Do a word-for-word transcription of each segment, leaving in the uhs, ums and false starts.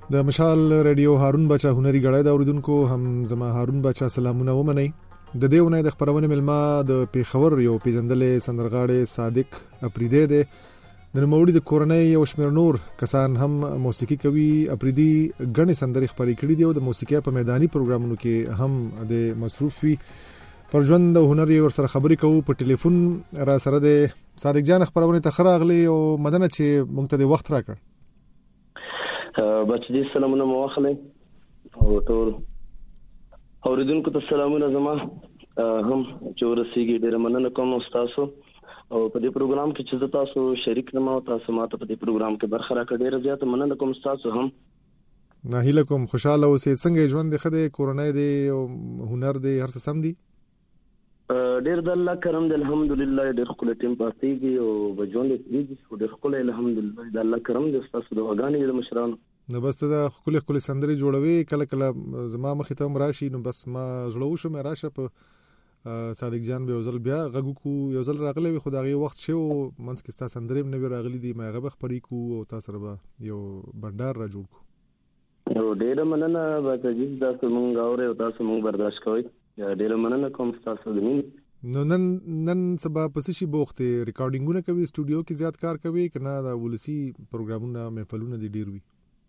د مشال رادیو هارون بچا هنري غړای د اوریدونکو هم زما هارون بچا سلامونه ومنئ. د دې ونې د خبرونه ملما د پیښور یو پیژندلې سندرغاړي صادق اپریدی دی. د نوموړي د کورنۍ یو شمېر نور کسان هم موسیقي کوي. اپریدی غني سندري خبرې کړې دي او د موسیقي په میداني پروګرامونو کې هم د مصروف وي. پر ژوند او هنر ور سره خبرې کوو. په ټلیفون را سره د صادق جان خبرونه ته خراغلي او مدنه چې مونږ ته د وخت راکړ. بچ دې سلامونه مو واخلئ او ټول اوریدونکو ته سلامونه زما هم چې ورسیږي. ډېره مننه کوم تاسو او په دې پروګرام کې چې تاسو شریک نم او تاسو ماته په دې پروګرام کې برخه راکړه. ډېره زیاته مننه کوم تاسو هم. نه هیله کوم خوشاله اوسئ. څنګه ژوند دی خدای کورنۍ دی او هنر دی هر څه سم دی؟ ډېر د الله کرم دی الحمدلله. ډېر خپل ټیم پاتېږي او بجوند دی ډېر خپل الحمدلله د الله کرم دی. تاسو د وګانی د مشرانو نو بس ته د خپل خپل سندري جوړوي کله کله زما مخې ته راشي نو بس ما زړه شو مې راشه په صادق جان به وزل بیا غږ کو یو ځل راغلی وي خدای وخت شو منځ کې ستا سندري نه وی راغلي دي ما غږ خبرې کو او تاسو ربا یو بندر را جوړ کو. او ډېر مننه باکجی تاسو مونږ اوري او تاسو مونږ برداشت کوئ. ډېر مننه کوم تاسو د مين. نو نن نن سبا پس شي بوخته ریکارډینګونه کوي سټوډیو کې زیات کار کوي کنه دا ولسی پروګرامونه محفلونه دي ډیر وي.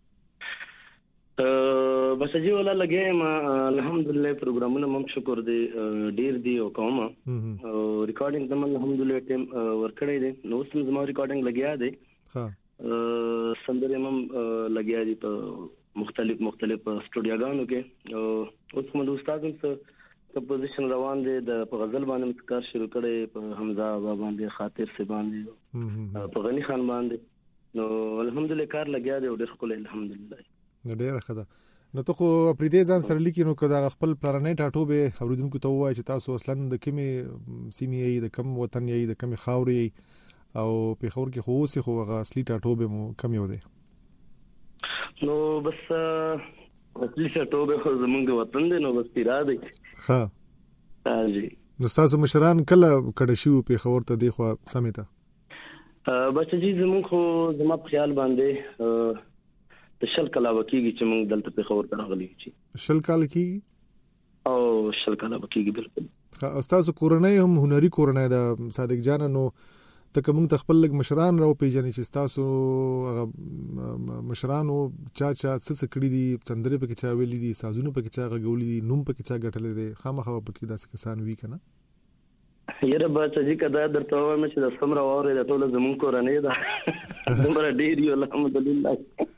بس جی ولا لګې ما الحمدلله پروګرامونه مم شکر دی ډیر دی او کومه او ریکارډینګ د الحمدلله ټیم ورکړې دي. نو سم زما ریکارډینګ لګیا دی. ها سندره مم لګیا دي په مختلف مختلف سټوډیوګانو کې. او اوس موږ استادم څخه کمپوزیشن روان دي د په غزل باندې کار شروع کړي په حمزه بابا باندې خاطر سے باندې په غنی خان باندې. نو الحمدلله کار لګیا دی او ډیر خپل الحمدلله ډیره ښه ده. نو ته خو پریدي ځان سره لیکي نو که دا خپل پلانې ټاټو به اوریدونکو ته وایي چې تاسو اصلا د کومې سیمې یې د کوم وطن یې د کومې خاورې او په خور کې خو اوسې خو هغه اصلي ټاټو به مو کم یو دی. نو بس اصلي ټاټو به خو زمونږ وطن دی نو بس پیرا دی. ها هاجي نو تاسو مشران کله کډه شو په خور ته دی خو سمیته بس چې زمونږ خو زما په خیال باندې د شل کلا وکیږي چې موږ دلته په خبر ته راغلي چې شل کال کیږي او شل کلا وکیږي بالکل. ها استاد کورنۍ هم هنري کورنۍ د صادق جان نو ته کوم تخپل لګ مشران راو پیژنې چې تاسو مشرانو چا چا څه کړی دي چندرې په کې چا ویلي دي سازونه په کې چا غوړي دي نوم په کې چا غټلې دي خامخا په کې داسې کسان وی کنه. یره به چې کدا درته وایم چې د سمره واره د ټول زمون کورنۍ ده زمره ډیر یو الحمدلله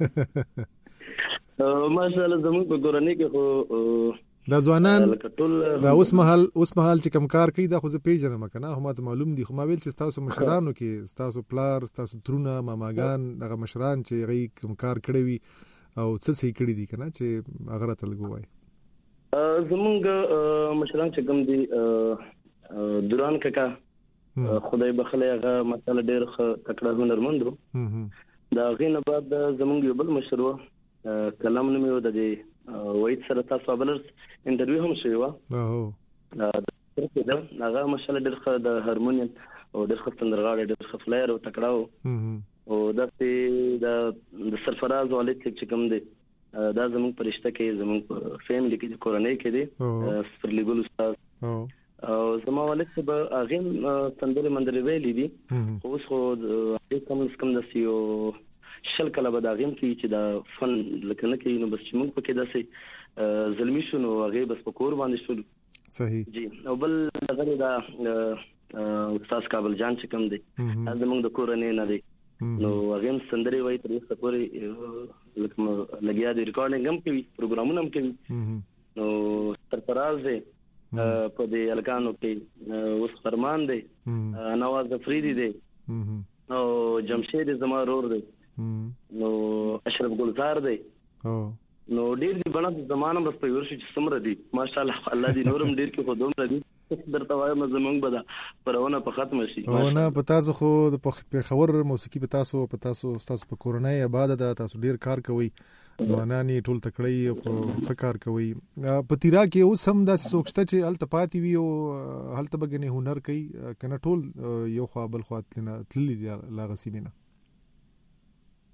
ماشاء الله زمون په کورنۍ کې خو دا ځوانان دا اوس مهال اوس مهال چې کم کار کوي دا خو زه پیژنم کنه هم ته معلوم دي خو ما ویل چې تاسو مشرانو کې تاسو پلار تاسو ترونه ماماګان دغه مشران چې غي کم کار کړی وي او څه صحیح کړی دي کنه چې هغه راته لګوي. زمونږ مشران چې کوم دي دوران ککا خدای بخله هغه مثلا ډېر تکړه هنرمندو. دا غینه بعد زمونږ یو بل مشر کلام نوم یو د وایټ سره تاسو بل انټرویو هم شوی و. اوه دا هغه مشاله ډېر د هارمونیم او ډېر ښه سندرغاړی ډېر ښه فلایر او تکړه و او دا د سرفراز والد چې کوم دی دا زمونږ پرشته کې زمونږ فیملی کې کورنۍ کې دی سپرلیګل استاد او زما والد څه به هغه سندرې مندرې ویلې دي خو اوس خو هغه کوم کم داسې یو شل کله به د هغه کې چې دا فن لکه نه کوي نو بس چې موږ پکې داسې ظلمي شو نو هغه بس په کور باندې شول. صحیح جی. او بل هغه دا استاد کابل جان چې کوم دی زموږ د کورنۍ نه دی نو هغه سندرې وایي تر اوسه پورې لکه لګیا دی ریکارډینګ هم کوي پروګرامونه هم کوي. نو سرفراز دی په دې الکانو کې اوس فرمان دی نواز افریدی دی او جمشید زما رور دی نو اشرف ګلزار دی نو ډیر دی بنا زمانه بس په ورشي چې سمره دی ماشاءالله الله دې نورم ډیر کې خودوم ردی درته وایم زمونږ بدا پرونه په ختم شي. او نه په تاسو خو په خبر موسیقي په تاسو په تاسو تاسو په کورنۍ آباد ده تاسو ډیر کار کوي ځوانانی ټول تکړی او په فکر کوي په تیرا کې اوس هم د سوچته چې الته پاتې وي او هلته بګنی هنر کوي کنه ټول یو خو بل خو تللی دی لا غسیمینه.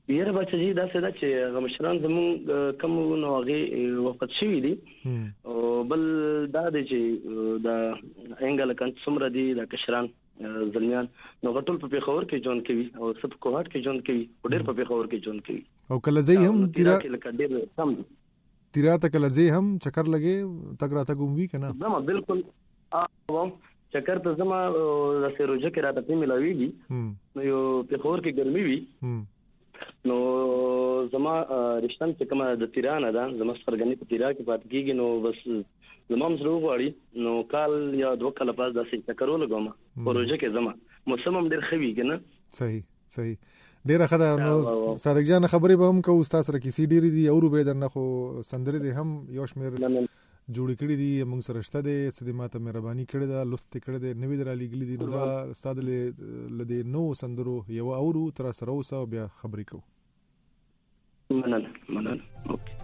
یره بچی دا څه دا چې هغه مشران زموږ کوم نو هغه وفات شوي دي او بل دا دی چې دا انګل کان څومره دي د کشران زلمیان نو ټول په پیښور کې جون کوي او سب کوهات کې جون کوي او ډېر په پیښور کې جون کوي او کله زی هم تیرا ډېر کم دي تیرا ته کله زی هم چکر لګي تګ را تګ وی کنه زما بالکل او چکر ته زما د سروجه کې راته په ملاويږي نو یو پیښور کې ګرمي وي نو زما رښتان چې کومه د تیرانه ده زما سرګنی په تیرا کې پات کیږي نو بس زما مزرو غواړي نو کال یا دوه کال پاس داسې چکرو لګوم پروژه کې زما موسم هم ډېر خوي کنه صحیح صحیح ډېر خدا نو صادق جان خبرې به هم کو استاد سره کیسې ډېری دي او به درنه خو سندره دي هم یو شمیر جوړ کړی دي موږ سره شته دي چې ماته مهرباني کړې ده لطف کړې ده نوې درالي ګلې دي نو دا استاد لدی نو سندرو یو اورو تر سره اوسه بیا خبرې کو مننه مننه اوکې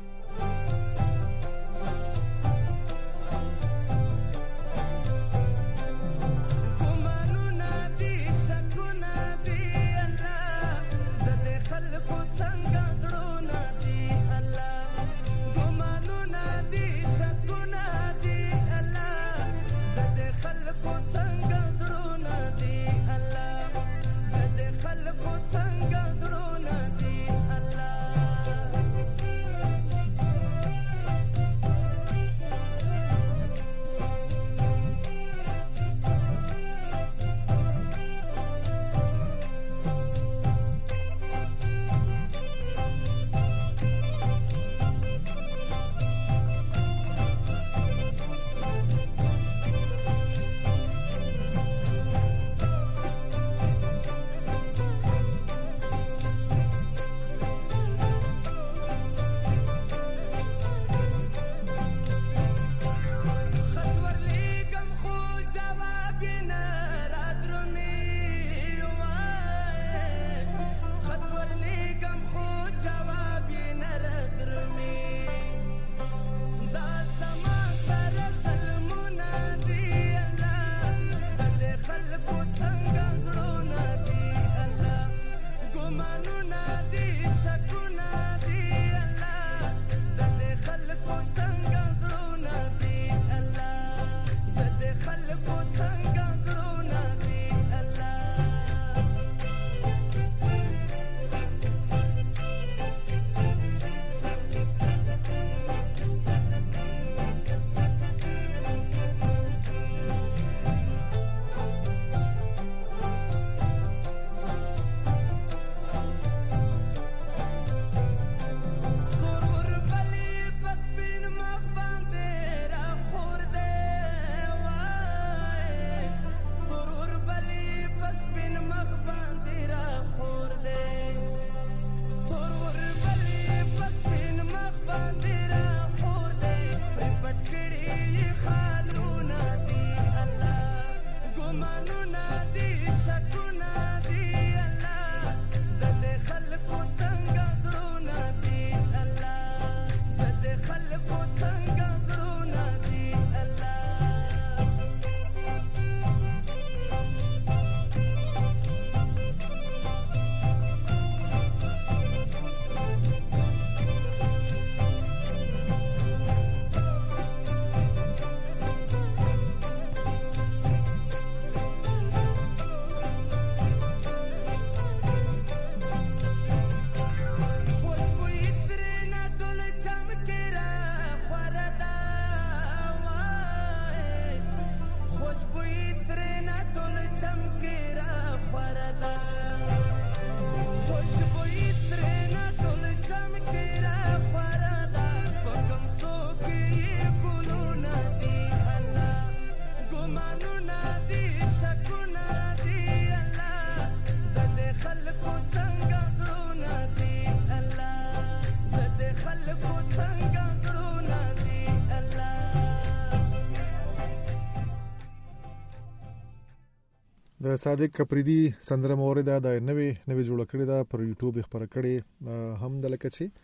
د صادق کپریدي سندره مورده د نوې نوې جوړ کړې ده پر یوټیوب خبره کړې هم د لکه چې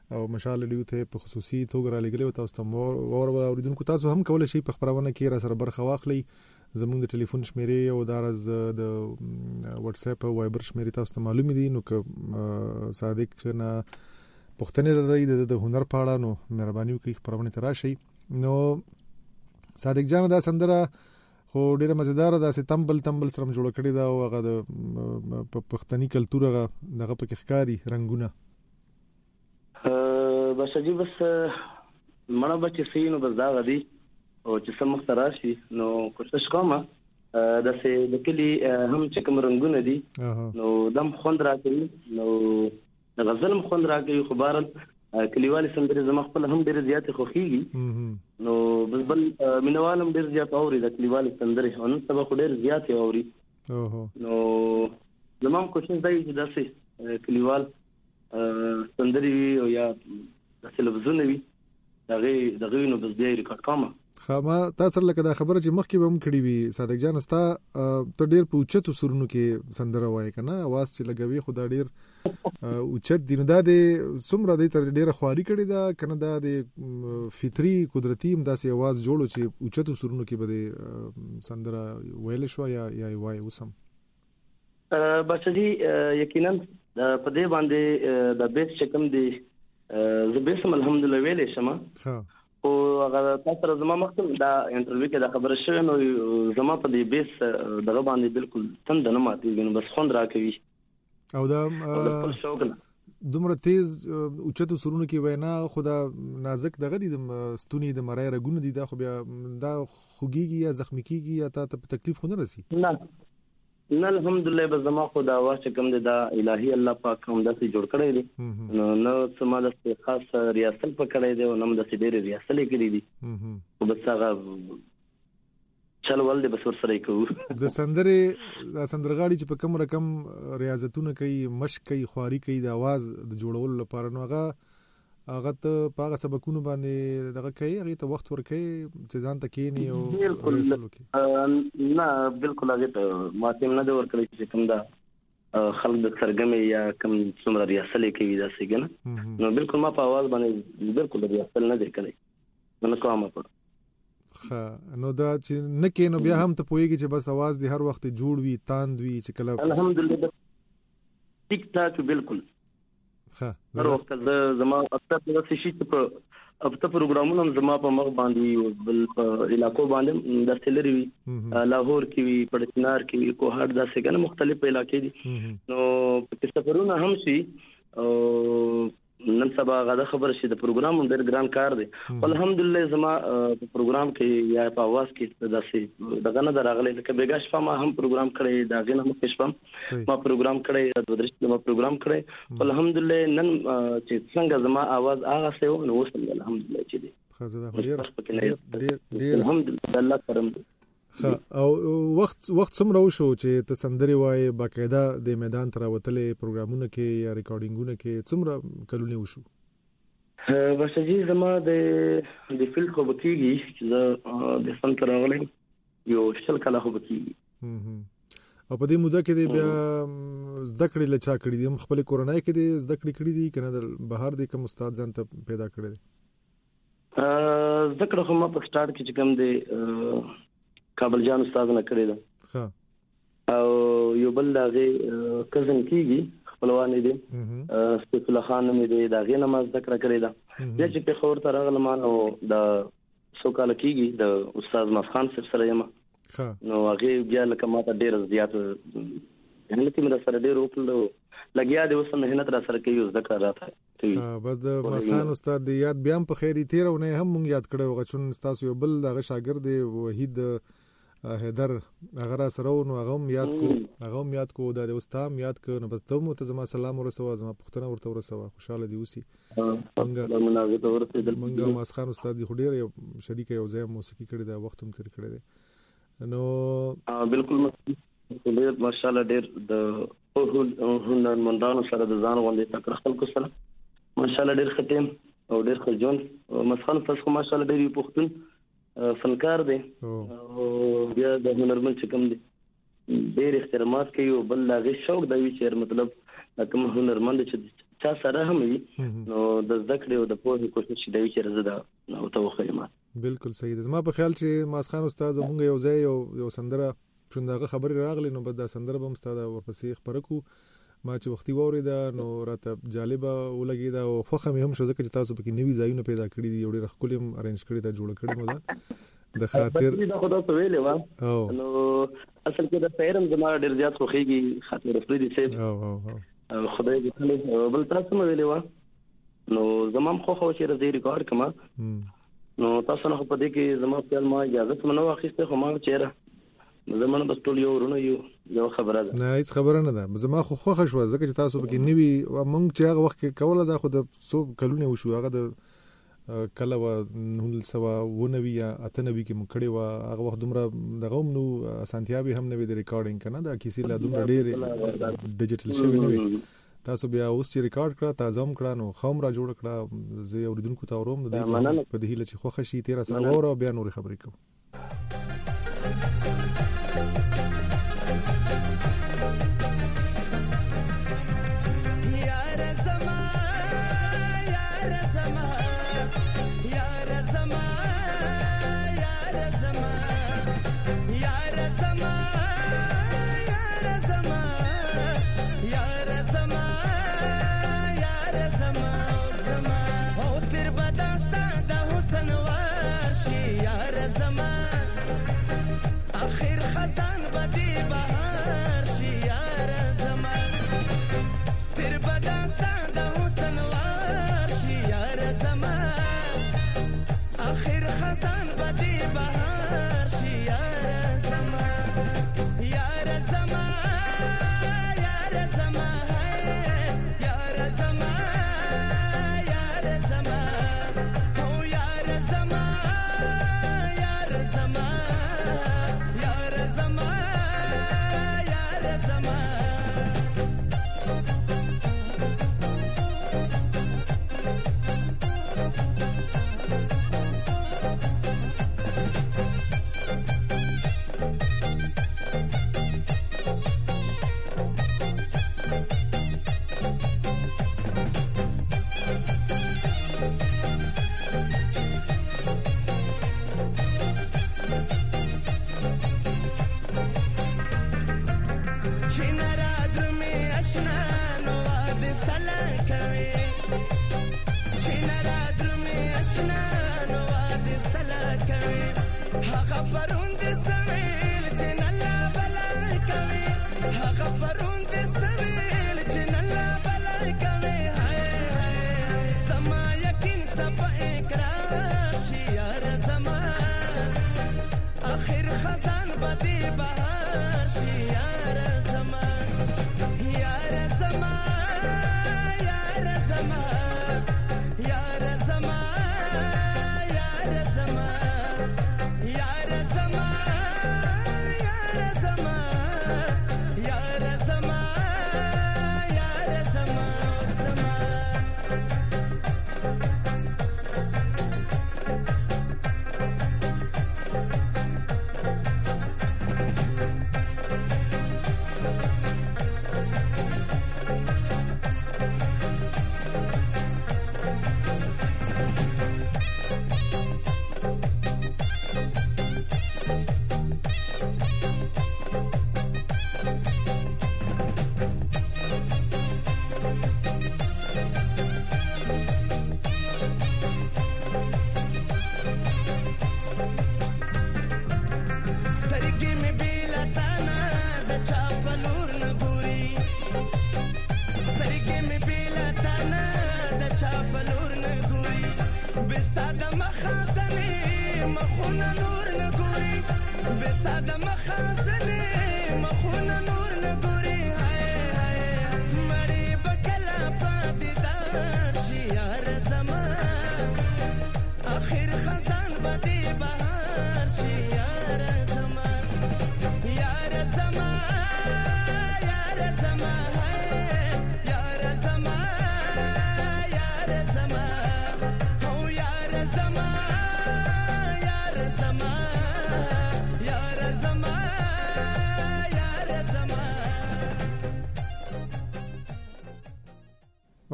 او مشال لیو ته په خصوصي توګه را لګلې تاسو ته اور اوریدونکو تاسو هم کولای شئ په خبرونه کې را سره برخه واخلئ زموږ د ټلیفون شمیرې او دارز د واتس اپ او وایبر شمیرې تاسو ته معلوم دي نو که صادق نه پښتنه لري د هنر په اړه نو مهرباني وکړئ خبرونه ته راشئ نو صادق جان دا سندره خو ډیره مزیدار ده سه تمبل تمبل سره جوړ کړی دا او هغه د پښتني کلچر هغه دغه پکې ښکاری رنگونه بس جی بس مړه بچ سینو بس دا غدي او چې سم مختراشي نو کوشش کوم د سه د کلی هم چې کوم رنگونه دي نو دم خوند راکړي نو د غزل خوند راکړي خو بارل کلیوالي سندري زما خپل هم ډېر زیات خوخيږي نو بس بل مینوالم ډېر زیات اوري د کلیوالي سندري نو سبا خو ډېر زیات اوري نو زما کوشش دی چې داسې کلیوال سندري او یا د لفظونه وي دغه دغه نو بس بیا ریکارډ کوم خامہ تاسو لکه دا خبره چې مخکې به هم کړی وي صادق جان استا ته ډیر په اوچتو سرونو کې سندره وای کنه आवाज چې لګوي خو دا ډیر اوچت دین دا د څومره د تر ډیره خواري کړی دا کنه دا د فطری قدرتي امداسي आवाज جوړو چې اوچتو سرونو کې به سندره ویل شو یا یا وای وسم بس دي یقینا په دې باندې د بیس چکم دي زه به سم الحمدلله ویلې شمه او هغه تاسو زما مخکې دا انټرویو کې دا خبره شوه نو زما په دې بیس دغه باندې بالکل تند نه ماتېږي نو بس خوند راکوي او دا دومره تیز اوچتو سرونو کې وینا خدا نازک دغه دي د ستوني د مړای رګونه دي دا خو بیا دا خوګيږي یا زخمی کیږي یا ته په تکلیف خو نه رسی نه نه الحمدلله بس زما خو دا واسه کوم دي دا الهي الله پاک هم داسې جوړ کړی دي نو نو سما د خاص ریاست په کړی دی او نم د ډېر ریاست لري دي او بس هغه چل ول دي بس ور سره کوو د سندره د سندرغاړي چې په کوم رقم ریاضتونه کوي مشق کوي خواري کوي د आवाज د جوړولو لپاره نو هغه هغه ته په هغه سبقونو باندې دغه کوي هغه ته وخت ورکوي چې ځان ته کینی او بالکل نه بالکل هغه ته ماته نه د ورکړي چې کوم دا خلک د سرګمې یا کوم څومره ریاست کوي دا څنګه نو بالکل ما په आवाज باندې بالکل ریاست نه دی کړی نو کومه په خا نو دا چې نه کینو بیا هم ته پويږي چې بس आवाज دی هر وخت جوړ وي تاند وي چې کله الحمدلله ټیک ټاک بالکل ها هر وخت زما اکثر د شي په اپته پروګرامونو زما په مخ باندې بل علاقو باندې د سلری وی لاهور کې وی پړچنار کې وی کوهاټ داسې کنه مختلف علاقې دي نو په سفرونه هم شي او نن سبا غدا خبر شي د پروګرام ډېر ګران کار دی الحمدلله زما په پروګرام کې یا په आवाज کې داسې دغه نه دراغله لکه بیګا شپه ما هم پروګرام کړی دا غنه مخ شپه ما پروګرام کړی د درشت ما پروګرام کړی الحمدلله نن چې څنګه زما आवाज هغه سه نو وصل الحمدلله چې دی خزه ډېر ډېر الحمدلله الله کرم او وخت وخت څومره وشو چې ته سندري وای باقاعده د میدان تر وتلې پروګرامونه کې یا ریکارډینګونه کې څومره کلونه وشو بس جی زما د د فیلډ خو بکیږي چې د فن تر غلې یو شل کله خو بکیږي او په دې موده کې د بیا زده کړې لچا کړې دي خپل کورونای کې د زده کړې کړې دي کنه د بهر د کوم استاد ځان ته پیدا کړی دي زده کړې خو ما په سٹارټ کې چې کوم دی کابل جان استاد نه کړی دا او یو بل دغه کزن کیږي خپلوان دي استف الله خان مې دي دغه نماز ذکر کړی دا چې په خور تر غل مانو دا سو کال کیږي د استاد مف خان صاحب سره یم نو هغه بیا لکه ماته ډیر زیات هنه کې مې سره ډیر وکړو لګیا دی اوس مهنت را سره کوي ذکر راته ها بس د مسخان استاد دی یاد بیا په خیری تیر او نه هم مونږ یاد کړو غچون تاسو یو بل دغه شاګرد دی وحید هدر هغه سره نو هغه یاد کو هغه یاد کو د استاد یاد کو نو بس ته مو ته زما سلام ورسوه زما پښتنه ورته ورسوه خوشاله دی اوسي مونږه مناغه ورته د مونږه مسخان استاد دی خډیر یو شریک یو ځای موسیقي کړی دا وخت هم تیر کړی دی نو بالکل ډیر ماشاءالله ډیر د هنرمندانو سره د ځان غونډې تکړه خلکو سره ماشاءالله ډیر ختم او ډیر خجون مسخان فسخ ماشاءالله ډیر پښتون فنکار دی او بیا د هنرمند چې کوم دی ډیر احترامات کوي او بل لاغي شوق دی چې مطلب کوم هنرمند چې چا سره هم وي نو د زده کړې او د پوهې کوشش دی چې زده نو توخه ما بالکل صحیح ده. ما په خیال چې ماسخان استاد مونږ یو ځای یو یو سندره شوندغه خبري راغلی نو بد دا سندره به مستاده ورپسې خبرکو ما چې وختي وریدا نو راته جالبه ولګیدا او خوخه مې هم شو ځکه چې تاسو پکې نوی ځایونه پیدا کړی دي یو ډېر خپلم ارینج کړی دا جوړ کړی مو دا د خاطر دا خدا ته ویلې و نو اصل کې دا پیرم زما ډېر زیات خوخيږي خاطر فريدي سي او او خدای دې ته بل تاسو مې ویلې و نو زمام خوخه چې راځي ریکارډ کما نو تاسو نه په دې کې زما خپل ما اجازه ته نو واخیسته خو ما چیرې زمونه بس ټول یو ورونه یو یو خبره ده نه هیڅ خبره نه ده زما خو خوښ شو ځکه چې تاسو پکې نیوي مونږ چې هغه وخت کې کوله دا خو د سو کلونه وشو هغه د کله و نو سوا ونوي یا اتنوي کې مکړې و هغه وخت دومره دغه نو اسانتیا به هم نه وي د ریکارډینګ کنه دا کیسې لا دومره ډېر ډیجیټل شوی نه وي تاسو بیا اوس چې ریکارډ کړه تازه هم کړه نو خام را جوړ کړه زه اوریدونکو ته وروم د دې په دې هیله چې خوښ شي تیر سره وره بیا نور خبرې کوم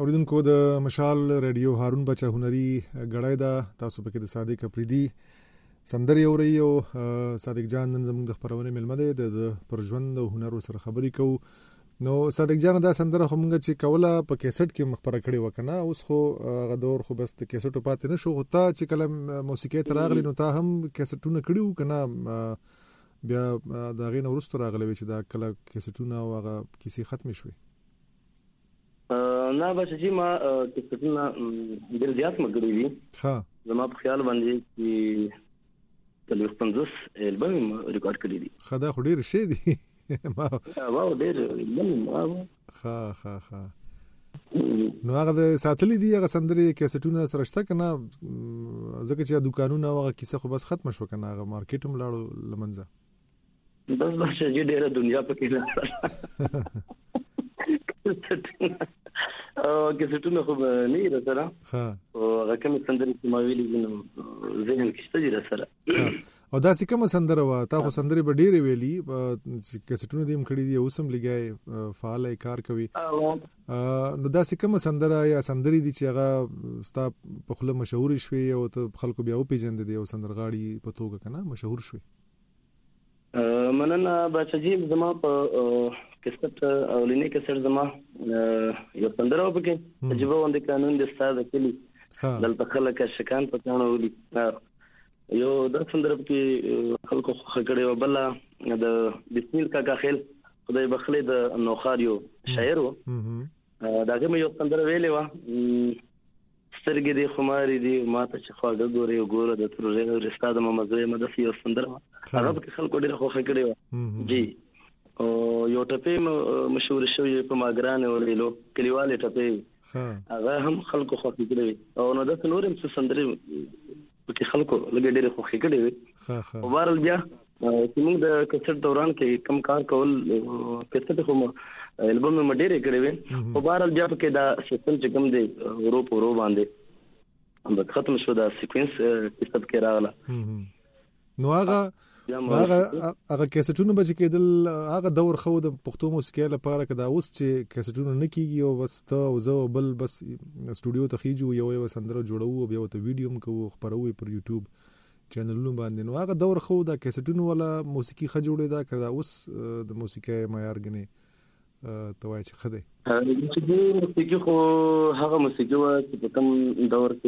اوریدونکو د مشال رادیو هارون بچا هنري غړای دا تاسو پکې د صادق اپریدي سندري اوري او صادق جان نن زموږ د خبرونه ملمه ده د پرژوند او هنر سره خبري کو. نو صادق جان دا سندره خو مونږ چې کوله په کیسټ کې مخبره کړي وکنه، اوس خو غدور خو بس کیسټو پاتې نشو، هوتا چې کلم موسیقي تراغلی نو تا هم کیسټونه کړیو کنه، بیا دا غین ورستو راغلی چې دا کله کیسټونه او هغه کیسې ختم شوي. نه بس چې ما کیسټونه ډیر زیات مګړي دي. ها زما په خیال باندې چې تلوي پنځوس البم ریکارډ کړی دي. خدا خو ډیر شي دي. ما واو ډیر البم ما ها ها ها نو هغه ساتلې دي هغه سندري کیسټونه سره شته کنه، ځکه چې دکانونه هغه کیسه خو بس ختم شو کنه، هغه مارکیټ هم لاړو لمنځه. بس بس چې ډیره دنیا پکې نه او کیسټونه خو نه یې سره ها او هغه کوم سندري چې ما ویلې نو ذهن کې شته دي سره. او دا څه کوم سندره وا تا خو سندري به ډیره ویلي چې کیسټونه دې هم کړی دي اوسم لګای فعال کار کوي. نو دا څه کوم سندره یا سندري دي چې هغه ستا په خله مشهور شوي او ته خلکو بیا او پیژند دي او سندرغاړي په توګه کنه مشهور شوي؟ مننه بچی زما په کیسټ اولینی کیسټ زما یو سندره وکړي چې په باندې قانون د استاد کلی دلته خلک شکان په ځانو ولي یو د سندره کې خلکو خکړې وبله د بسمیل کا غاخل خدای بخله د نوخاریو شاعر و داګه مې یو سندره ویلې و سترګې دې خماري دي ماته چې خواږه ګوري او ګوره د ترورې رستاد ممزه مدفي یو سندره هغه کې خلکو ډېر خوښ کړي و جی او یو ټپې مشهور شوی په ماګران ولېلو کلیواله ټپې هغه هم خلکو خوښ کړي او نو د نورم څه سندره په خلکو لګې ډېر خوښ کړي او بهرل بیا چې موږ د کیسټ دوران کې کم کار کول کیسټ خو البم مې ډېر کړي وي او بهرل بیا په کې دا سیستم چې کوم دی ورو ورو باندې هم ختم شو دا سیکوینس کیسټ کې راغله. نو هغه هغه هغه کیسټونه به چې کېدل هغه دور خو د پښتو موسیقۍ لپاره کدا اوس چې کیسټونه نه کیږي او بس ته او زه بل بس سټوډیو ته خېجو یو یو سندره جوړو او بیا ته ویډیو هم کوو خبرو پر یوټیوب چینلونو باندې. نو هغه دور خو د کیسټونو ولا موسیقي خ جوړې دا کړه اوس د موسیقۍ معیار غني توای چې خده چې د موسیقي خو هغه موسیقي و چې په کوم دور کې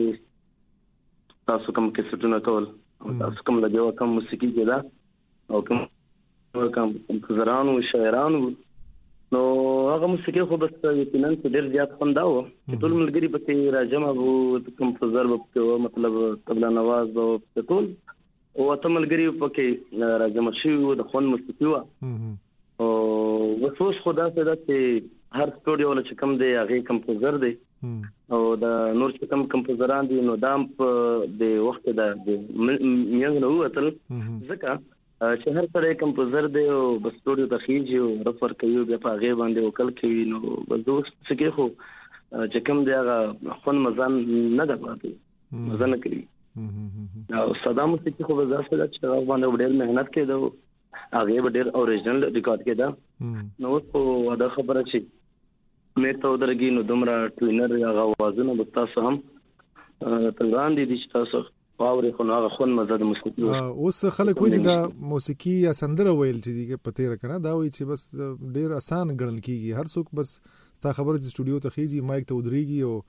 تاسو کوم کیسټونه کول او تاسو کوم لګیو کوم موسیقي کې دا او کوم کوم کمپوزرانو شاعرانو نو هغه موسیقي خو بس یقینا ډېر زیات خونداو چې ټول ملګری پکې راجمع وو کمپوزر په مطلب طبلا نواز او ټول او ته ملګری پکې راجمع شي د خون موسیقي و او وسوس خدا سره چې هر سټوډیو له کوم دی هغه کمپوزر دی او دا نور چې کوم کمپوزران دي نو دام په د وخت د میانګ نو وتل ځکه چې هر سره کمپوزر دی او بس سټوډیو ته خېږي او رفر کوي بیا په هغه باندې وکړ کوي نو بس دوست څه خو چې کوم دی هغه خون مزان نه ده پاتې مزان کوي او صدام چې خو بس ځکه چې هغه باندې ډېر مهنت کړي هغه ډېر اوریجنل ریکارډ کړه نو په دا خبره چې مې ته درګي نو دومره ټوینر هغه وازونه به تاسو هم تلوان دي چې تاسو باورې خو هغه خون مزه د موسیقي اوس خلک وایي دا موسیقي یا سندره ویل چې دیګه پته راکنه دا وایي چې بس ډېر آسان ګڼل کیږي هر څوک بس ستا خبره چې سټوډیو ته خېږي مایک ته ودرېږي او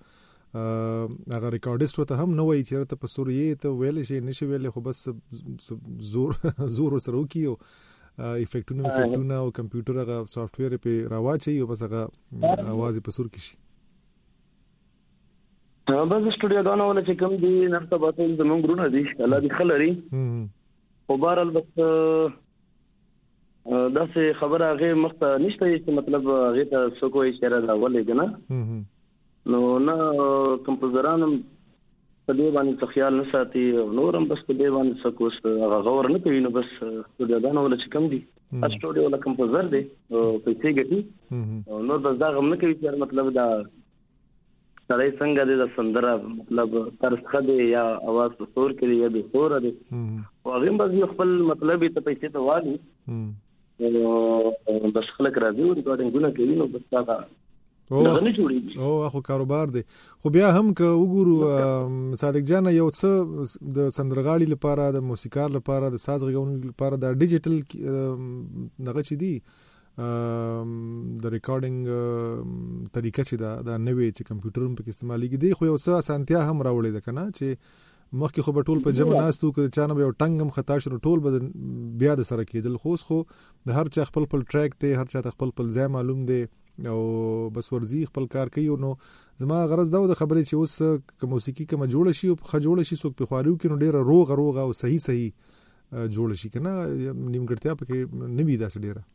هغه ریکارډیسټ ته هم نه وایي چې ته په سوري ته ویل شي نشي ویل خو بس زور زور سره وکي او افیکټونه افیکټونه او کمپیوټر هغه سافټ ویر په راواچي او بس هغه आवाज په سور کې شي. بس سټوډیو دا نه ولا چې کوم دي نفسه باندې زموږ ګرونه دي الله دې خلري او بهرال بس دا څه خبره هغه مخته نشته چې مطلب هغه ته څه کوئی اشاره دا ولې کنه نو نه کمپوزرانم په دې باندې خیال نه ساتي او نورم بس په دې باندې څه کوس هغه غور نه کوي نو بس سټوډیو دا نه ولا چې کوم دي سټوډیو ولا کمپوزر دی او پیسې ګټي او نور بس دا غم نه کوي چې مطلب دا سړی څنګه د سندره مطلب ترڅخه دی یا आवाज په سور کې یا د سور دی او هغه بس خپل مطلب ته پیسې ته وایي او بس خلک راځي او ریکارډینګونه کوي نو بس دا نه نه جوړیږي. او خو کاروبار دی. خو بیا هم که وګورو صادق جان یو څه د سندرغاړي لپاره، د موسیقار لپاره، د ساز غږونکو لپاره د ډیجیټل دغه چې دی د ریکارډینګ طریقه چې دا د نوې چې کمپیوټر په استعمالېږي دی، خو یو څه اسانتیا هم راوړې ده کنه چې مخکې خو به ټول په جمع ناستو که چا نه یو ټنګ هم خطا شو ټول به بیا د سره کېدل. خو خو د هر چا خپل خپل ټریک دی، هر چا ته خپل خپل ځای معلوم دی او بس ورزي خپل کار کوي. نو زما غرض دا د خبرې چې اوس که موسیقي کومه جوړه شي او ښه جوړه شي څوک په خواريو کې نو ډېره روغه روغه او صحیح صحیح جوړه شي کنه، نیمګړتیا پکې نه وي داسې ډېره.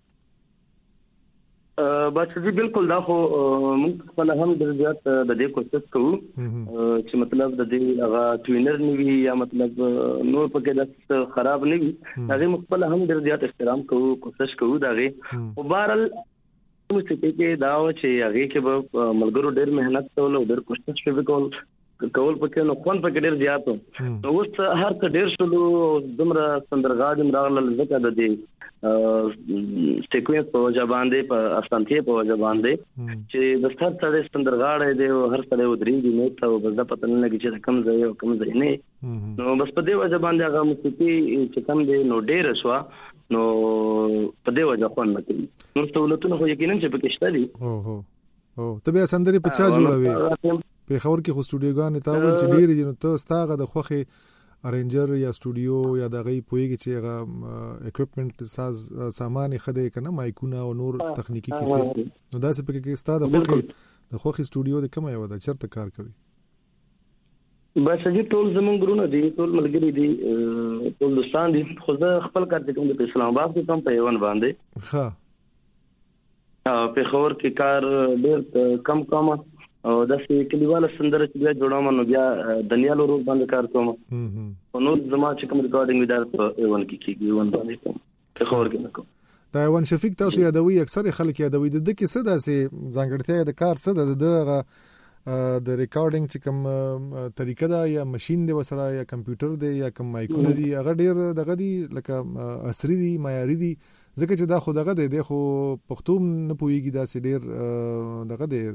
بس جی بالکل دا خو موږ خپل هم د زیات د دې کوشش کوو چې مطلب د دې هغه ټوینر نه وي یا مطلب نور پکې د خراب نه وي، هغه خپل هم د زیات احترام کوو، کوشش کوو دغه. او بهرحال موسیقي کې دا و چې هغه کې به ملګرو ډېر مهنت کول او ډېر کوشش وکول کول پکې نو خون پکې ډېر زیات و. نو اوس هر څه ډېر شلو دمره سندرغاړي راغله ځکه د دې سټیکوینس په وجه باندې په اسانتیه په وجه باندې چې د ستر سره سندرغاړي دی او هر سره ودرېږي نو ته بس د پته نه لګي چې کم ځای او کم ځای نه. نو بس په دې وجه باندې هغه موسیقي چې کم دی نو ډېر شو، نو په دې وجه خو نه کوي. نو سہولتونه خو یقینا چې پکې شته دي. او هو او ته بیا سندري په چا جوړوي؟ په خبر کې خو سټوډیوګان ته ول چې ډېر دي نو ته ستاغه د خوخه ارنجر یا سټوډیو یا دغه پویږي چې هغه اکوپمنٹ ساز سامان خدای کنه مایکونه او نور تخنیکی کیسه نو دا څه پکې کې ستاده خوخه د خوخه سټوډیو د کومه یو د چرته کار کوي؟ بس چې ټول زمونږ ګرونه دي، ټول ملګری دي، ټول دوستان دي. خو زه خپل کار کوم د اسلام آباد کې کوم په یوان باندې. ها په خبر کې کار ډېر کم کم او داسې کلیواله سندره چې بیا جوړوم نو بیا دنیا له روز باندې کار کوم. او نو زما چې کوم ریکارډینګ ویډیو په ایوان کې کیږي ایوان باندې کوم په خبر کې نه کوم. دا ایوان شفیق تاسو یادوي، اکثر خلک یادوي د دې کې څه داسې ځانګړتیا د کار څه د دغه د ریکارډینګ چې کوم طریقه ده یا ماشين دی وسره یا کمپیوټر دی یا کوم مایکونه دی هغه ډیر دغه دی لکه عصري دی معیاري دی ځکه چې دا خو دغه دی خو پښتو نه پويږي دا سي ډیر دغه دی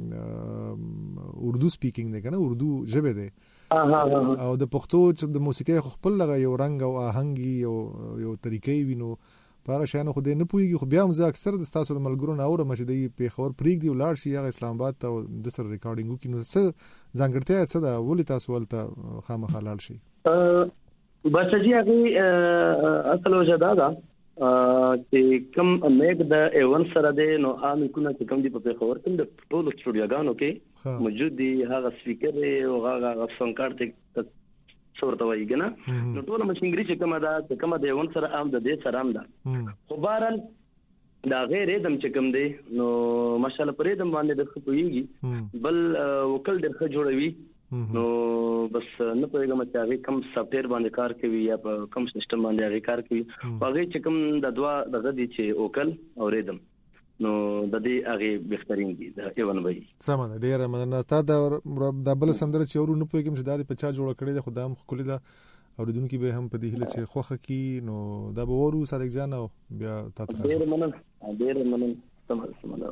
اردو سپیکینګ دی کنه اردو ژبه دی او د پښتو چې د موسیقي خپل لغه یو رنگ او آهنګي یو یو طریقې وینو په هغه شانه خو دې نه پويږي. خو بیا هم زه اکثر د تاسو ملګرو نه اورم چې د په خبر پریک دی ولار شي هغه اسلام آباد ته د سر ریکارډینګ وکړي نو څه ځانګړتیا څه ده ولې تاسو ولته خامخا لاړ شي؟ بس جی هغه اصل وجدا ده چې کوم میک د ایون سره دی نو عام کونه چې کوم دی په خبر کوم د ټولو سټوډیوګانو کې موجود دی هغه سپیکر او هغه فونکار ته صورت وایي کنه نو ټول مشینګری چې کومه ده چې کومه دی ایون سره عام د دې سره عام ده. خو بهرحال دا غیر ادم چې کوم دی نو ماشاءالله پرې دم باندې د خپويږي بل وکل درخه جوړوي نو بس نه پوهیږم چې هغه کوم سافټویر باندې کار کوي یا په کوم سیستم باندې هغه کار کوي. هغه چې کوم د دوا دغه دي چې وکل او ریدم نو د دې هغه بهترین دي د ایون وای. سم ده ډیره مننه ستاسو د بل سندره چې ورو نه پوهیږم چې د پچا جوړ کړی د خدام خولي دا اوریدونکو به هم په دې هله چې خوخه کی نو دا به ورو صادق جان او بیا تاسو ډیر مننه ډیر مننه سم سم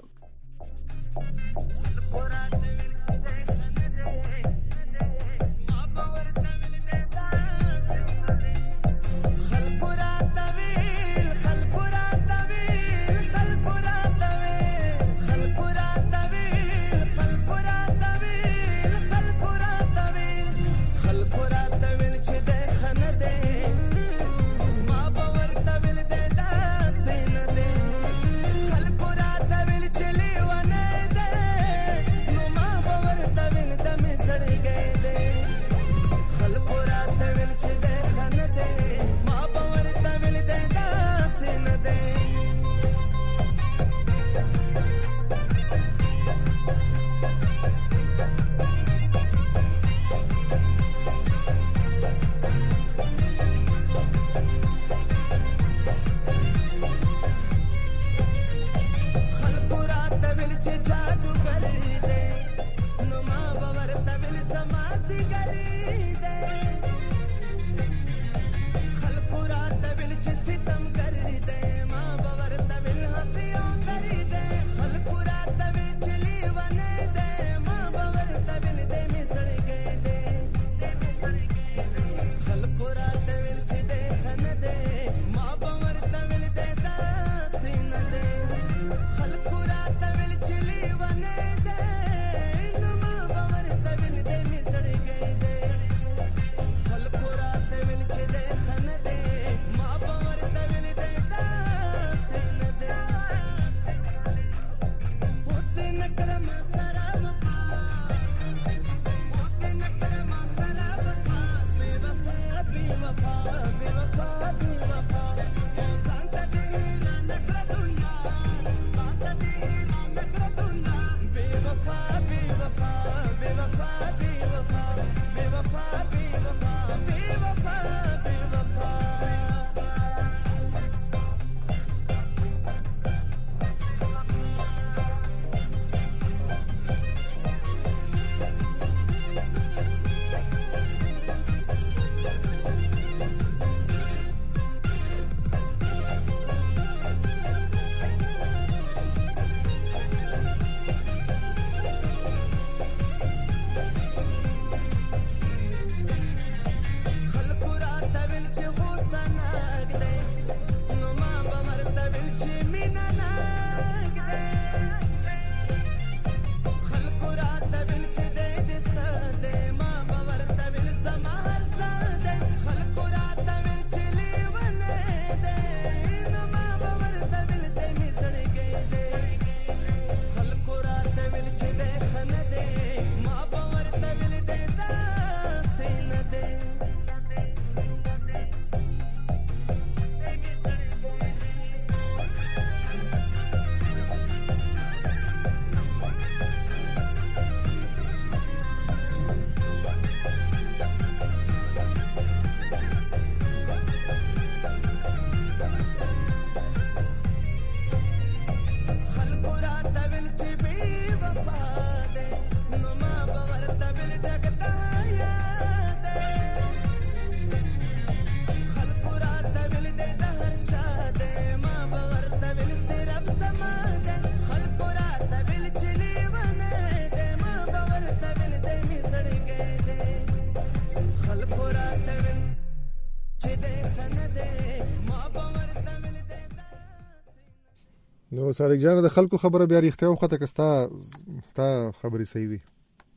صادق جان د خلکو خبره بیا ریښتیا وخته کستا ستا خبرې صحیح وي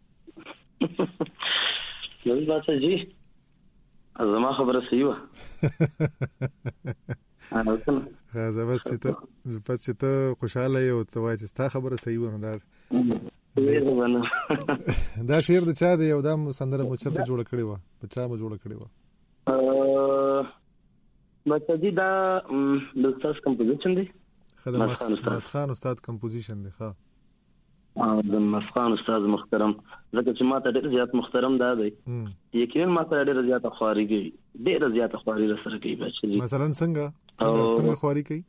نو باسه جی زما خبره صحیح و انا وصل زه بس چې ته زه بس چې ته خوشاله یې او ته وایې چې ستا خبره صحیح و نو دا دا شعر د چا دی او دا سندره مو چېرته جوړه کړې وه په چا مو جوړه کړې وه بس جی دا د استاد کمپوزیشن دی مسخان استاد کمپوزیشن دی ښه د مسخان استاد محترم ځکه چې ما ته ډېر زیات محترم دا دی یقینا ما ته ډېر زیات خواري کوي ډېر زیات خواري رسره کوي بچي مثلا څنګه څنګه خواري کوي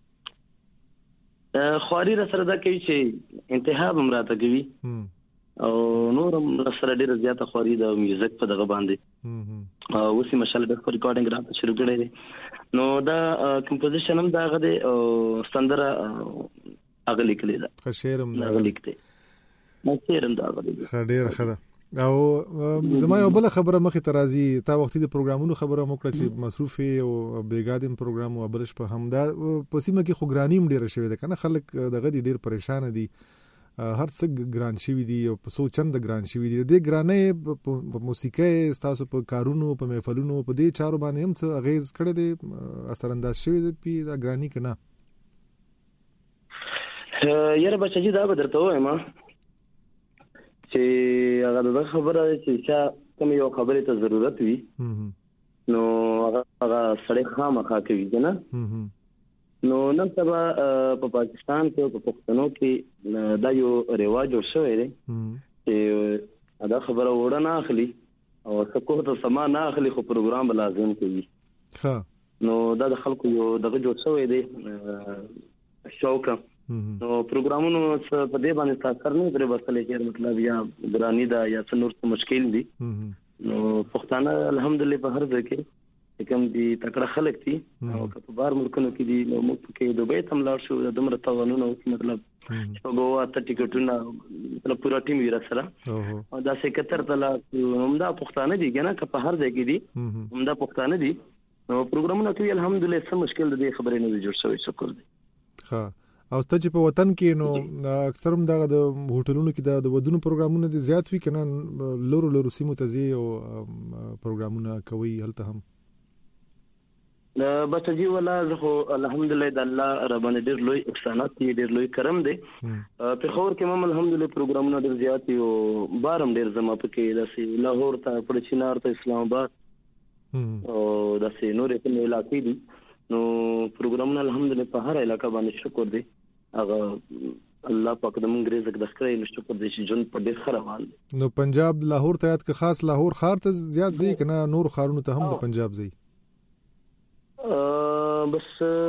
خواري رسره دا کوي چې انتها به مراته کوي او نور رسره ډېر زیات خواري د میوزیک په دغه باندې او اوس یې مشال د ریکارډینګ راته شروع کړی دی نو دا کمپوزیشن هم دا غده او سندره هغه لیکلی دا شعرم دا لیکته نو شعرم دا غده ډېر ښه ده او زما یو بل خبره مخې ته راځي تا وختي د پروګرامونو خبره مو کړه چې مصروف او بیګادم پروګرام او بلش په همدا په سیمه کې خو ګراني هم ډېره شوې ده کنه خلک دغه ډېر پریشان دي هر څه ګران شوي دي او په څو چند ګران شوي دي د ګرانۍ په موسیقۍ ستاسو په کارونو په محفلونو په دې چارو باندې هم څه اغیز کړی دی اثر انداز شوی دی په دا ګراني کې نه یاره بچی دا به درته وایم چې هغه د خبره چې چا کوم یو خبرې ته ضرورت وي نو هغه سړی خامخا کوي کنه نو نن سبا په پاکستان کې په پښتنو کې دا یو رواج جوړ شوی دی چې دا خبره وړه نه اخلي او څوک ته سما نه اخلي خو پروګرام لازم کوي ها نو دا د خلکو یو دغه جوړ شوی دی شوق نو پروګرامونو په دې باندې تاثیر نه درې بسلې چې مطلب یا ګرانی دا یا څنور څه مشکل دي نو پښتانه الحمدلله په هر ځای کې کوم دي تکړه خلک دي او په بار ملکونو کې دي نو موږ کې دوبه تم لاړ شو د دمر توانونو مطلب په ګوا ته ټیکټونه مطلب پورا ټیم یې راسره او دا سکتر تلا همدا پښتانه دي کنه که په هر ځای کې دي همدا پښتانه دي نو پروګرامونه کوي الحمدلله څه مشکل دي خبرې نه جوړ شوی شکر دي ها او ست چې په وطن کې نو اکثرم دغه د هوټلونو کې د ودونو پروګرامونه دي زیات وی کنه لورو لورو سیمو ته زی او پروګرامونه کوي هلته هم بس جی ولا زه الحمدلله د الله ربانه ډیر لوی احسانات دي ډیر لوی کرم دي په خور کې مم الحمدلله پروګرامونه ډیر زیات او بارم ډیر زما پکې داسې لاهور ته پړچینار ته اسلام آباد او داسې نورې په علاقې دي نو پروګرامونه الحمدلله په هر علاقې باندې شکر دي هغه الله پاک د مونږ رزق د خیر نشته پر دې چې جون په ډیر خروان نو پنجاب لاهور ته یاد که خاص لاهور خار ته زیات زی کنه نور خارونو ته هم د پنجاب زی بس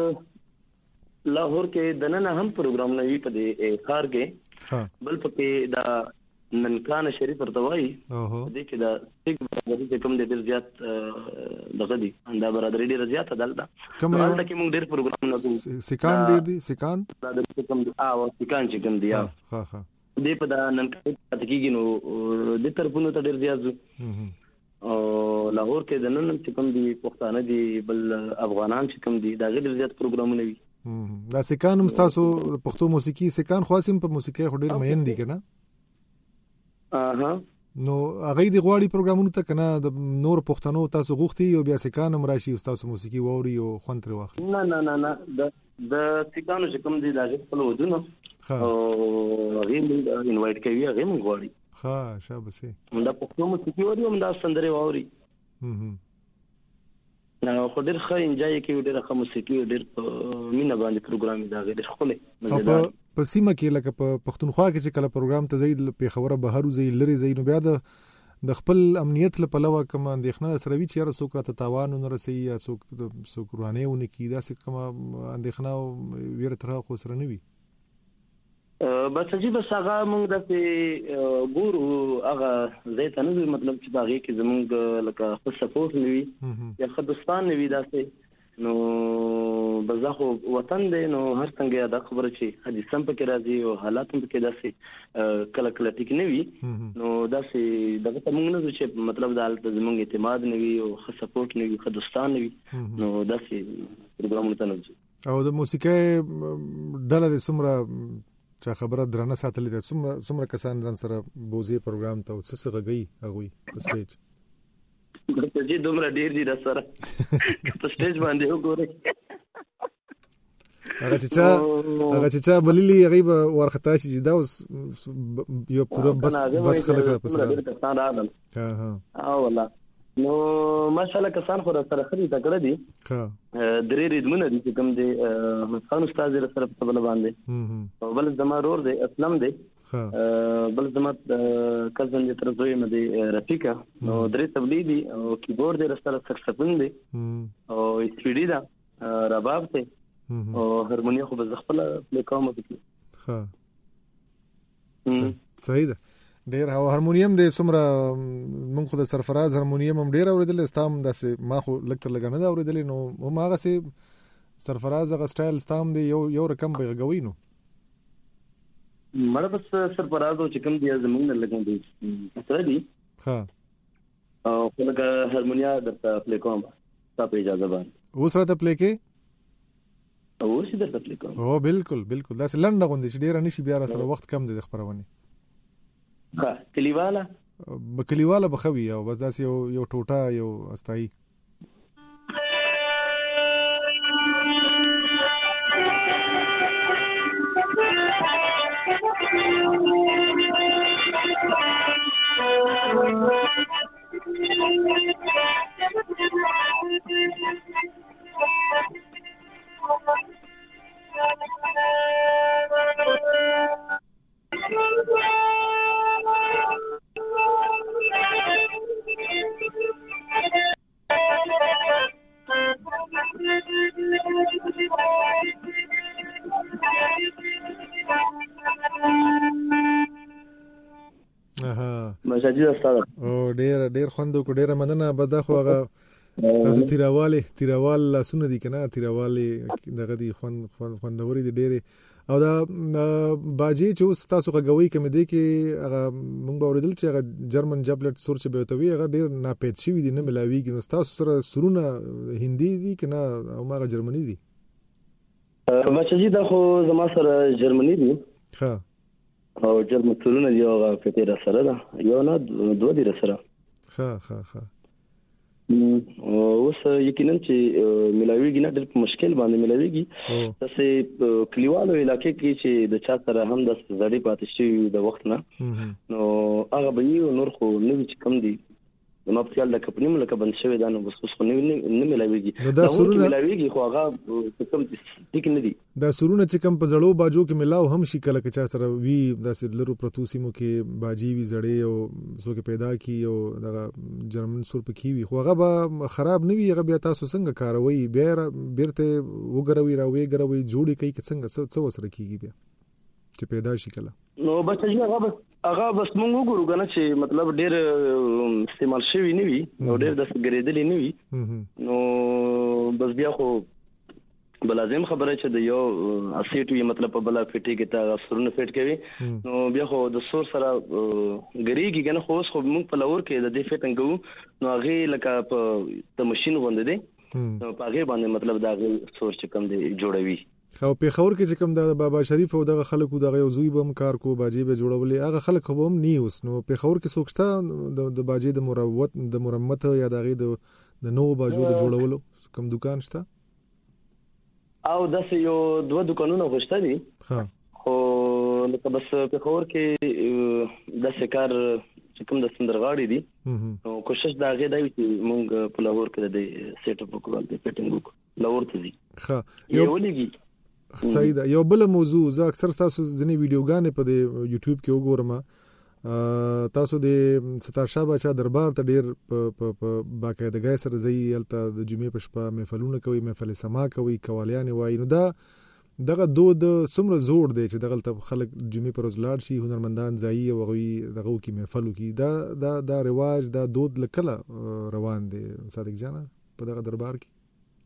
لاهور کې دننه هم پروګرام نه وی په دې خار کې بل پکې دا ننکان شریف ورتوي دې کې دا څنګه کوم دې ډیر زیات دغه دي انده برادری ډیر زیات دلته کوم دلته کې موږ ډیر پروګرام نه کوو سکان ډیر دي سکان دا د کوم دي او سکان چې کوم دي ها ها دې په دا ننکان کېږي نو د طرفونو ته ډیر زیات او لاهور کې د نن چې کوم دي پښتانه دي بل افغانان چې کوم دي دا ډیر زیات پروګرامونه وي دا سکان هم تاسو پښتو موسیقي سکان خاصم په موسیقي ډیر مهین دي کنه اها نو هغه دی غواړي پروګرامونو ته کنه د نور پښتنو تاسو غوښتي او بیا سکان هم راشي تاسو موسیقي ووري او خوند تر واخلي نه نه نه نه د د سکانو چې کوم دي دا خپل ودونه او هغه انوایټ کوي هغه موږ غواړي ها شابسه دا پښتو موسیقي ووري هم دا سندره ووري هم نو خو ډېر ښه انجای کوي ډېر ښه موسیقي ډېر مینه باندې پروګرام دا ډېر خپل په سیمه کې لکه په پښتونخوا کې چې کله پروګرام ته زید په خبره بهرو زی لری زی نو بیا د د خپل امنیت لپاره لوا کوم اندېښنه سره وی چې را څوک راته تاوان نه رسي یا څوک څوک روانه ونه کی دا څه کوم اندېښنه ویره تر خو سره نه وي بس چې بس هغه موږ د ګورو هغه زه ته نه مطلب چې باغې کې زموږ لکه خو سپورټ نیوي یا خدستان نیوي داسې نو بزاخو وطن دی نو هر څنګه دا خبره چې حدیثم پکې راځي او حالات هم پکې داسې کله کله ټیک نه وي نو داسې دغه موږ نه چې مطلب د حالت زموږ اعتماد نه وي او خو سپورټ نه وي خدستان نه وي نو داسې پروګرامونه ته نه او د موسیقۍ ډله د څومره چا خبره درنه ساتلې ده، څومره څومره کسان ځان سره بوزي پروګرام ته او څه څه غږی هغوی په سټیج؟ چې دومره ډیر دي در سره په سټیج باندې وګورئ. هغه چې چا هغه چې چا بللی هغه به ورختا شي چې دا اوس یو پوره بس بس خلک را پسره ډیر کسان راغلل. ها ها او والله نو ماشاءالله کسان خو سره خري تکړه دي. ها درې ریدمونه دي چې کوم دي مسخان استاد زره سره په بل باندې او بل زما رور دی اسلم دی. ها بل زما کزن دي تر زوی مې دی رفیقا. نو درې تبلی دي او کیبورډ دی سره سکسفون دی او سپی ډي دا رباب دی او هارمونیه خو به خپل پلی کوم وکړي. ها صحیح ده. ډیر او هارمونیم د څومره مونږ خو د سرفراز هارمونیم هم ډیر اوریدل استام داسې ما خو لکتر لګا نه دا اوریدل نو هم هغه سي سرفراز هغه سټایل استام دی یو یو رقم به غوي نو مړه بس سرفراز او چکم دی زمونږ نه لګون دي سره دي. ها او لکه هارمونیا د پلی کوم تاسو اجازه باندې اوس راته پلی کې او اوس درته پلی کوم. او بالکل بالکل داسې لنډه غوندي چې ډیر نشي بیا سره وخت کم دی د خبرونه. ها کلیواله بکلیواله بخوي او بس داس یو یو ټوټه یو استای. او ډیر ډیر خوندو کو ډیر مننه. بده خو هغه تاسو تیراواله تیراوال لاسونه دي کنه تیراواله دغه دي خوند خوندوري دي ډیر. او دا باجی چې اوس تاسو غوي کوم دي کې هغه مونږ اوریدل چې هغه جرمن جبلټ سور چې به توي هغه ډیر ناپید شي دي نه ملاويږي. نو تاسو سره سرونه هندي دي کنه او ماغه جرمني دي؟ بچی دا خو زما سره جرمني دي. ها او جرمن سرونه دی هغه فتیره سره ده یو نه دوه دي سره. ها ها ها اوس یقینا چې ملاویږي نه ډېر مشکل باندې ملاویږي. تاسو کلیوالو علاقې کې چې د چا سره هم د زړې پاتې شي د وخت نه نو هغه به یو نور خو نو چې کم دي نو په خیال د کپنی ملک بند شوی دا نو بس خو نه نه ملاویږي. دا سرونه ملاویږي خو هغه کم ټیک نه دي. دا سرونه چې کم په زړو باجو کې ملاو هم شي کله چې سره وی داسې لرو پروتوسیمو کې باجی وی زړې او سو کې پیدا کی او دا جرمن سور په کی وی خو هغه به خراب نه وي. هغه بیا تاسو څنګه کاروي بیا بیرته وګروي راوي ګروي جوړي کوي څنګه څه وسره کیږي بیا چې پیدا شي کله نو بچی هغه بس هغه بس مونږ وګورو کنه چې مطلب ډېر استعمال شوی نه وي نو ډېر د ګریدلې نه وي نو بس بیا خو بلازم خبره چې د یو اسیټ وی مطلب په بلا فټي کې تا سرونه فټ کوي نو بیا خو د سور سره غریږي کنه خو خو مونږ په لور کې د دې فټنګ کوو نو هغه لکه په د ماشين غوندې دي نو په هغه باندې مطلب دا سور چې کم دی جوړوي. خو په خور کې چې کوم د بابا شریف او دغه خلکو دغه یو زوی بم کار کو باجی به جوړولې هغه خلک هم نی اوس نو په خور کې سوکستا د باجی د مروت د مرمت یا دغه د نو باجو د جوړولو کوم دکان شته او داسې یو دوه دکانونه غوښته دي. ها خو لکه بس په خور کې داسې کار چې کوم د سندرغاړي دي نو کوشش دا غي دی چې مونږ په لاهور کې د سیټ اپ وکړو د فټینګ وکړو لاهور ته دي. ها یو ولګي صحیح ده. یو بل موضوع زه اکثر تاسو ځنی ویډیوګانې په د یوټیوب کې وګورم تاسو د ستار شاه بچا دربار ته ډیر په باقاعدګۍ سره ځي الته د جمعې په شپه محفلونه کوي محفل سما کوي قوالیان وایي نو دا دغه دود څومره زوړ دی چې دغه خلک جمعې پر ورځ لاړ شي هنرمندان ځایي او غوي دغه کې محفل کوي دا دا دا رواج دا دود لکله روان دی صادق جان په دغه دربار کې.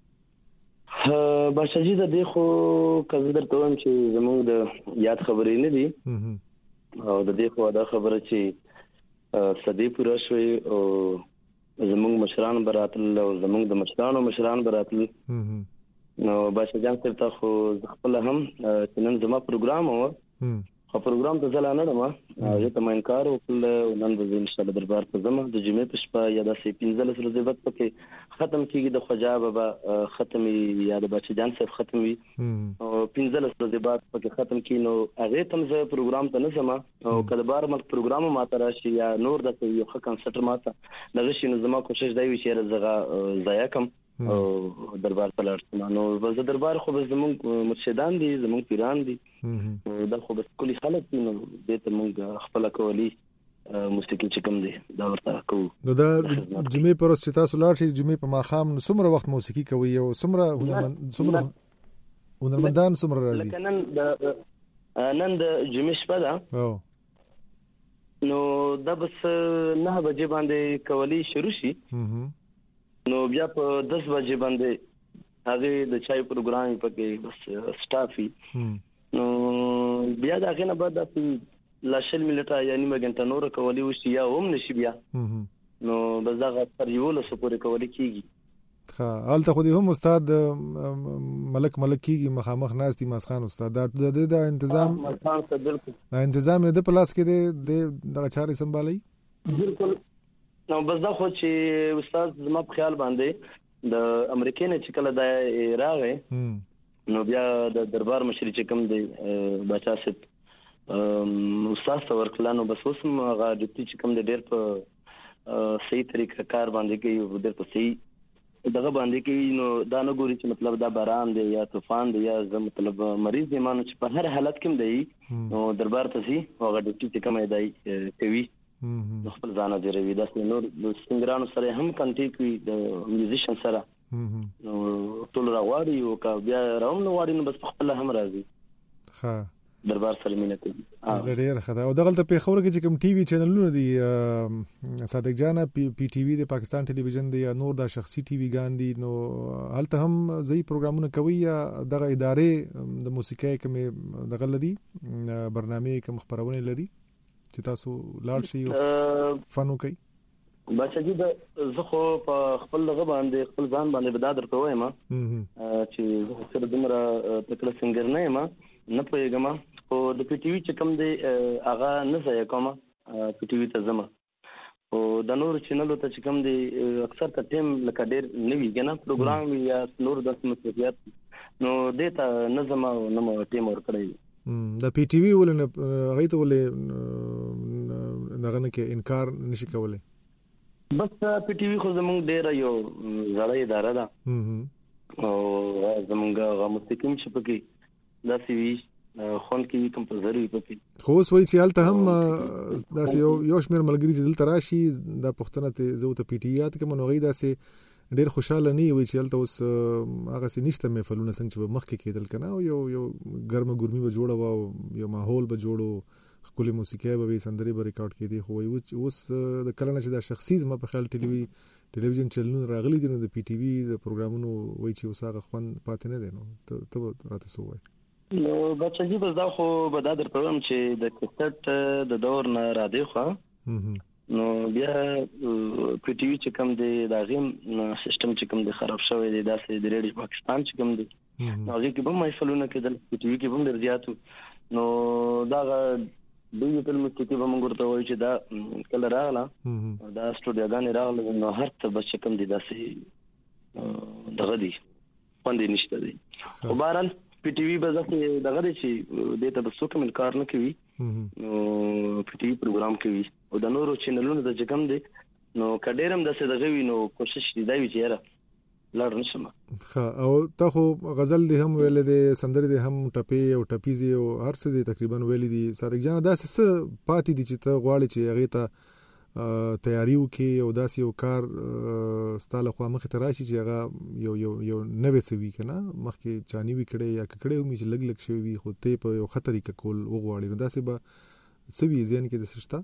باشاجي د دې خو کله درته وایم چې زموږ د یاد خبرې نه دي او د دې خو دا خبره چې صدې پوره شوي او زموږ مشران براتل او زموږ د مشرانو مشران براتل نو بچا جان صاحب ته خو خپل هم چې نن زما پروګرام و خو پروګرام ته ځل نه ما هغه ته مې انکار وکړ نن به ان شاء الله دربار ته زما د جمعې په شپه یا د سي پنځه ورځې وخت پکې ختم کیږي د خواجه بابا ختمي یا د بچا جان صاحب ختمي او پنځه ورځې بعد پکې ختم کی نو هغه تم زه پروګرام ته نه زما او کله بار مل پروګرام ماته راشي یا نور د یو ښه کنسرت ماته دغه شي نو زما کوشش دی چې زغه ضایع کم او دربار ته لاړ نو زه دربار خو زمونږ مرشدان دي زمونږ پیران دي دا خو بس کلی خلک دي نو دې ته موږ خپل کولی موسیقي چې کوم دي دا ورته کوو نو دا جمعې پر ورځ چې تاسو لاړ شئ جمعې په ماښام نو څومره وخت موسیقي کوي او څومره څومره هنرمندان څومره راځي لکه نن د نن د جمعې شپه ده نو دا بس نه بجې باندې کولی شروع شي نو بیا په دس بجې باندې هغه د چای پروګرام پکې بس سټافي نو بیا دا غنه بعد د لاشل ملټا یعنی مګنټا نور کولی وشي یا هم نشي بیا نو بس دا تر یو له سپورې کولی کیږي ها حالت خو دې هم استاد ملک ملک کیږي مخامخ ناس دي مسخان استاد دا د تنظیم مسخان څه بالکل دا تنظیم د پلاس کې د د چاري سمبالي بالکل نو بس دا خو چې استاد زما په خیال باندې د امریکای نه چې کله دا راغی نو بیا د دربار مشري چې کوم دی بچا سپ استاد څور کلانو بس اوس هغه د چې کوم دی ډېر په صحیح طریقه کار باندې کوي ډېر په صحیح دغه باندې کوي نو دا نه ګوري چې مطلب دا باران دی یا طوفان دی یا زه مطلب مریض دی مانو چې په هر حالت کې دی نو دربار ته سي هغه د چې کوم دی کوي نو خپل ځان جوړوي دا نور د سنگرانو سره هم کنټیکټ وي د میوزیشن سره نو ټول راوړي او کا بیا راوم نو واړي نو بس خپل هم راځي ها دربار سره مینه کوي زړیر خدا او دغه ته په خبره کې چې کوم ټي وي چینلونه دي صادق جان پی ټي وي د پاکستان ټلویزیون دی یا نور د شخصي ټي وي ګان دي نو هلته هم ځای پروګرامونه کوي یا دغه ادارې د موسیقي کوم دغه لري برنامه کوم خبرونه لري چې تاسو لاړ شئ او فنو کوي بچا جی د زه خو په خپل لغه باندې خپل ځان باندې بدادر ته وایم چې زه سره دمره تکړه سنگر نه یم نه پوهیږم او د پی ټي وي چې کوم دی هغه نه ځای کوم پی ټي وي ته زما او د نور چینلو ته چې کوم دی اکثر ته ټیم لکه ډېر نه وی کنه پروګرام یا نور د مسؤلیت نو دې ته نه زما نو ټیم ور کړی د پی ټي وی ولنه غي ته ولې نغنه کې انکار نشي کولای بس پی ټي وی خو زمونږ ډیر یو زړه اداره ده او زمونږ غو مستقیم شپږی دا سی وی خون کې کمپوزر وي پکې خو اوس وایي چې هلته هم دا یو یو شمېر ملګري چې دلته راشي دا پښتنه ته زه ته پی ټي وی ته کوم نو غي دا سي ډیر خوشاله نه وي چې هلته اوس هغه سي نشته محفلونه څنګه چې مخکې کېدل کنه او یو یو ګرمه ګرمي به جوړه و یو ماحول به جوړو خپل موسیقي به سندري به ریکارډ کړي خو اوس د کله نه چې د شخصي زما په خیال ټلوي ټلویزیون چینلونه راغلي دي نو د پی ټي وی د پروګرامونو وایي چې اوس هغه خوند پاتې نه دی نو ته راته څه وایي نو بچا جی بس دا خو به دا در پوم چې د کیسټ د دور نه را دی خو نو بیا پی ټي وی چې کوم دی دا غیم سیستم چې کوم دی خراب شوی دی دا سې د ریډیو پاکستان چې کوم دی نو هغه کې به محفلونه کېدل پی ټي وی کې به ډیر زیاتو نو دا دوی په موسیقي به موږ ورته وایو چې دا کله راغله دا سټوډیوګان راغله نو هر څه به چې کوم دی دا سې دغه دی باندې نشته دی خو بهرحال پی ټي وی به ځکه دغه دی چې د ته به څوک مل کار نه کوي نو پی ټي وی پروګرام کوي او د نورو چینلونو د جګم دی نو کډیرم د څه دغه وی نو کوشش دی دا وی چې یاره لړ نشم ها او ته خو غزل دی هم ویل دی سندر دی هم ټپي او ټپيزي او هر څه دی تقریبا ویل دی صادق جان دا څه پاتې دي چې ته غواړي چې هغه ته تیاری وکي او داسې یو کار ستاله خو مخ ته راشي چې هغه یو یو یو نوې څه وی کنه مخکې چانی وی کړي یا کړي مې چې لګ لګ شوی وي خو ته په یو خطرې کې کول وغواړي نو داسې به سوي ځین کې د سشتا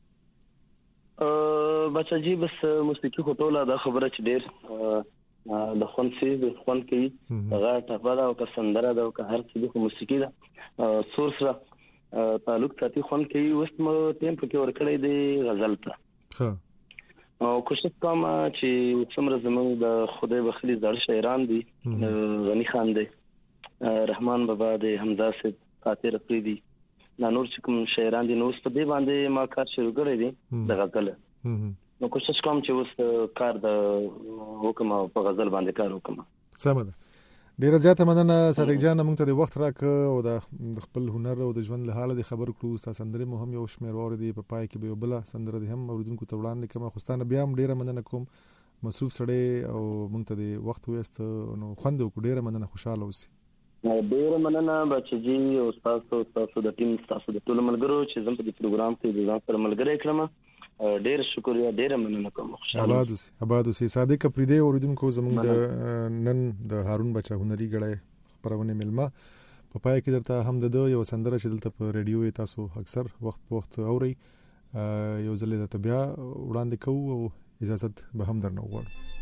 ا بچا جی بس موسیقي خو ټوله دا خبره چې ډیر د خون سي د خون کې هغه ټاپا دا او که سندره دا او که هر څه د موسیقي دا سورس را تعلق ساتي خون کې اوس مو ټیم په کې ورکړې دی غزل ته ها او کوشش کوم چې څومره زموږ د خدای بخلي زړه شاعران دي، غنی خان دی، رحمان بابا دی، حمزه سید، خاطر افریدي، دا نور چې کوم شاعران دي، نو اوس په دې باندې ما کار شروع کړی دی د غزل. نو کوشش کوم چې اوس کار د حکم په غزل باندې کار وکم. سم ده. ډیره زیاته مننه صادق جان، موږ ته د وخت راکړه او د خپل هنر او د ژوند له حاله د خبر کړو. تاسو سندرې مهم یو شمېر اوریدي، په پای کې به یو بل سندره دي هم اوریدونکو ته وړاندې کوم. خوستانه بیا هم ډیره مننه کوم، مصروف سړی او موږ ته د وخت وېست، نو خوند وکړو. ډیره مننه، خوشاله اوسئ. ډیره مننه بچجی او تاسو تاسو د ټیم تاسو د ټول ملګرو چې زم په دې پروګرام کې د ځان سره ملګری کړم. ډیر شکریہ، ډیر مننه کوم. آباد اوسئ، آباد اوسئ. صادق افریدي اوریدونکو، زموږ د نن د هارون بچا هنري غړی خبرونه ملما په پای کې درته هم د یو سندره چې دلته په ریډیو تاسو اکثر وخت په وخت اوري، یو ځل د بیا وړاندې کوو او اجازه به هم درنه وغواړم.